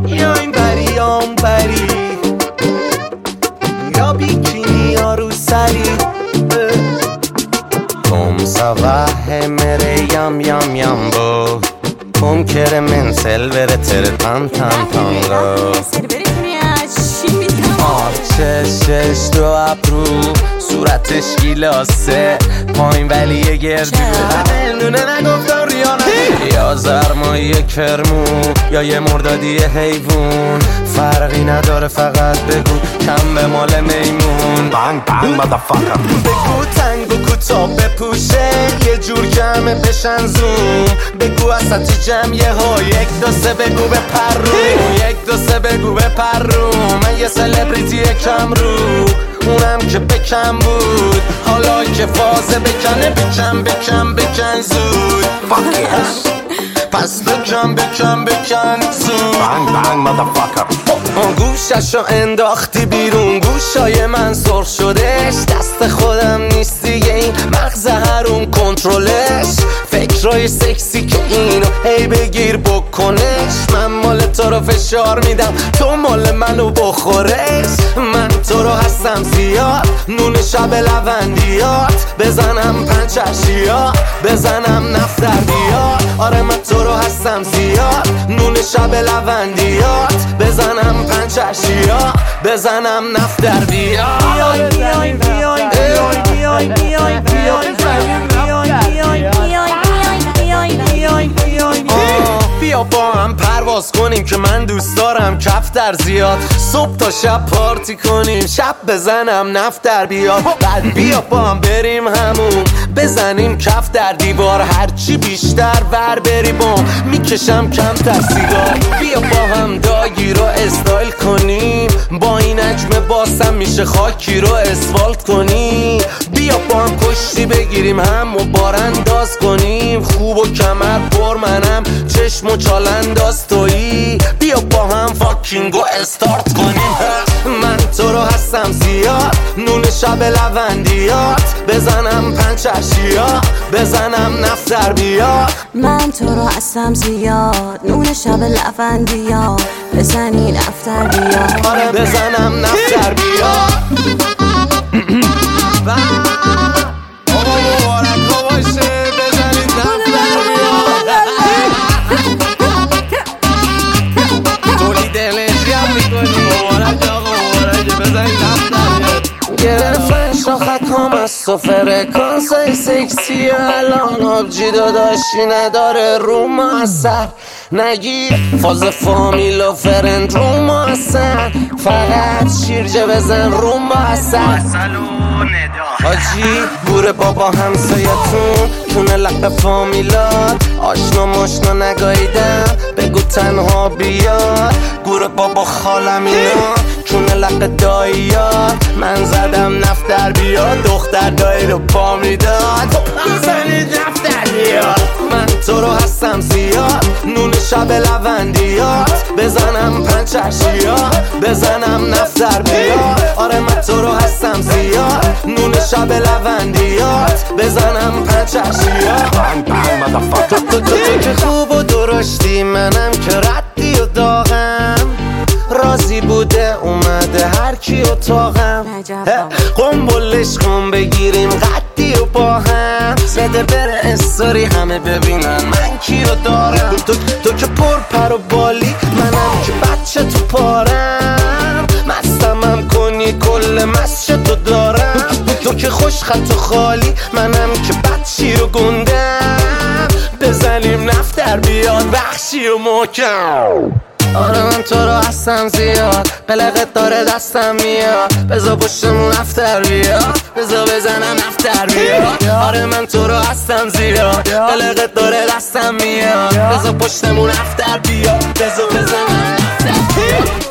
یا این بری یا اون بری، یا بیکینی یا رو سری. Kom sa vahe mere yam yam yambo, kom kere men selvere tere tan tan tango. چشش دو ابرو صورتش گیلاسه پایین ولی یه گردی دونه نگفتم ریانه، یا زرمایی کرمو یا یه مردادی حیوون، فرقی نداره فقط بگو کم به مال میمون. بانگ بانگ مادرفاکر. بگو تنگ و کوتاه بپوشه یه جور جمعه بشن زوم، بگو اساتی جمعه ها یک دو سه بگو به پروم، یک دو سه بگو به پروم. من یه سلبریتی کم رو اونم که بکم بود، حالا که فازه بکنه بکن زود. Fuck yes. پس بکن زود. بانگ بانگ مادرفاکر. گوششو انداختی بیرون، گوشای من سرخ شدش، دست خودم نیست دیگه این مغز هرون کنترلش. فکرای سکسی که اینو هی بگیر بکنش، من مال تو رو فشار میدم تو مال منو بخورش. من تو رو هستم زیاد نون شب لوندیات، بزنم پنچشیات بزنم نفتردیات. آره من تو رو هستم زیاد نون شب لوندیات، بزنم پنچشیات بزنم نفتردیات. بیا با هم پرواز کنیم که من دوست دارم کفتر زیاد، صبح تا شب پارتی کنیم شب بزنم نفتر بیاد. بعد بیا با هم بریم همون بزنیم کف در دیوار، هرچی بیشتر ور بری بام میکشم کمتر سیگار. بیا با هم داگی رو استایل کنیم، با این حجم باسم میشه خاکی رو اسفالت کنیم. بیا با هم کشتی بگیریم هم و بارانداز کنیم، خوب و کمر پر منم چشم و چالنداز تویی. بیا با هم فاکینگو استارت کنیم. من تو رو هستم زیاد نون شب لوندیات، بزنم پنچشیات بزنم نفتر بیاد. من تو رو هستم زیاد نون شب لوندیات، بزنی نفتر بیاد. آره بزنم نفتر بیاد. بابا مبارکا باشه بزنید نفتر بیاد. تولید انرژی هم میکنی مبارک آقا مبارک بزنید نفتر بیاد. گرفتن شاخکام از تو فرکانسای سکسی، الان آبجی داداشی نداره رو ما اثر نگیر، فاز فامیل و فرند رو ما اثر، فقط شیرجه بزن رو ما اثر. حاجی گوره بابا همسایتون تونه لق فامیلات، آشنا ماشنا نگاییدم بگو تنها بیاد. گوره بابا خالم اینا چونه لق داییات، من زدم نفتر بیاد دختر دایی رو پا میداد. بزنید نفتر بیاد. من تو رو هستم زیاد نون شب لوندیات، بزنم پنچشیات بزنم نفتر بیاد. آره من تو رو هستم زیاد نون شب لوندیات، بزنم پنچشیات. بانگ بانگ مادرفاکر. تو که خوب و درشتی منم که ردی و داغم، راضی بوده اومده هر کی اتاقم، قنبلش کن بگیریم قدی و با هم، بده بره استوری همه ببینن من کیو دارم. تو که پر پر و بالی منم که بچه تو پارم، مستمم کنی کل مسجد تو دارم. تو که خوش خط و خالی منم که بچی و گندم، بزنیم نفتر بیاد وحشی و محکم. آره من تو رو هستم زیاد قلقت داره دستم میاد، بزا پشتمون نفتر بیاد بزا بزنم نفتر بیاد. آره من تو رو هستم زیاد قلقت داره دستم میاد، بزا پشتمون نفتر بیاد بزا بزنم نفتر بیاد.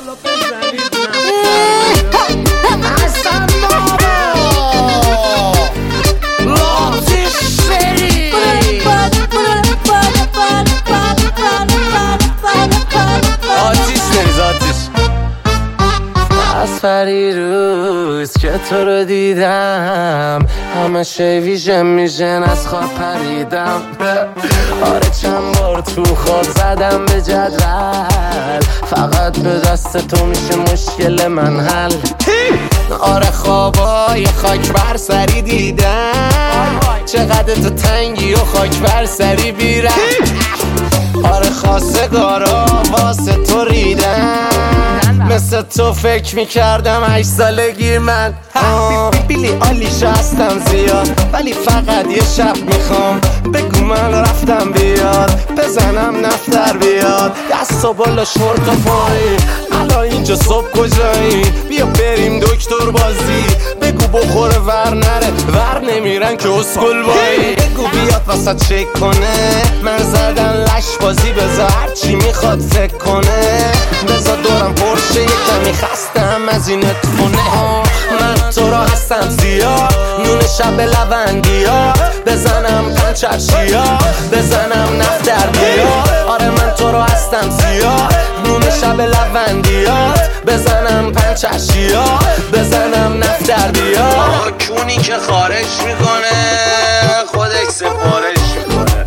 آتیش نریز آتیش. از فری روی روز که تو رو دیدم همه شی ویژن میشن از خواب پریدم. آره چند بار تو خواب زدم به جدول، فقط به دست تو میشه مشکل من حل. آره خوابای خاک بر سری دیدم، چقدر تو تنگی و خاک بر سری بیرم. آره خواستگارا واسه تو ریدم، مثل تو فکر میکردم 8 سالگی من. بیلی آلیشا هستم زیاد، ولی فقط یه شب میخوام بگو من رفتم بیاد، بزنم نفتر بیاد. دست و بالا شورت و پایی، الان اینجا صبح کجایی؟ بیا بریم دکتر بازی، بگو بخوره ور نره، ور نمیرن که اسکل بایی. بگو بیاد واسه چک کنه، من زدن لش بازی، بذار هرچی میخواد فکر کنه. بذار دورم پرشه یه کمی خستم از این اتفونه. من تو را هستم زیاد، نون شب لوندیات، بزنم پنچرشیا، بزنم نفت در بیاد. آره من تو را هستم زیاد، نون شب لوندیات، بزنم پنچرشیا، بزنم نفت در بیاد. کونی که خارج میکنه خودش سفارش میکنه،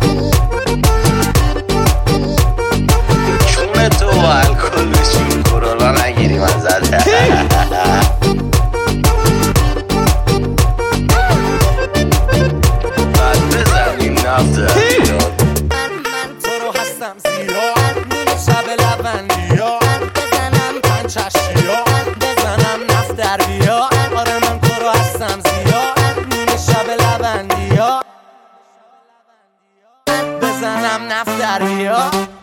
چون تو الکل بشیم کرونا نگیریم ازت. بعد بزنیم نفت من تو رو هستم زیاد، نون شب لوندیات، بزنم پنچرشیا، بزنم نفت در بیاد. آره من تو رو هستم زیاد، نون شب لوندیات، بزنم نفت در بیاد.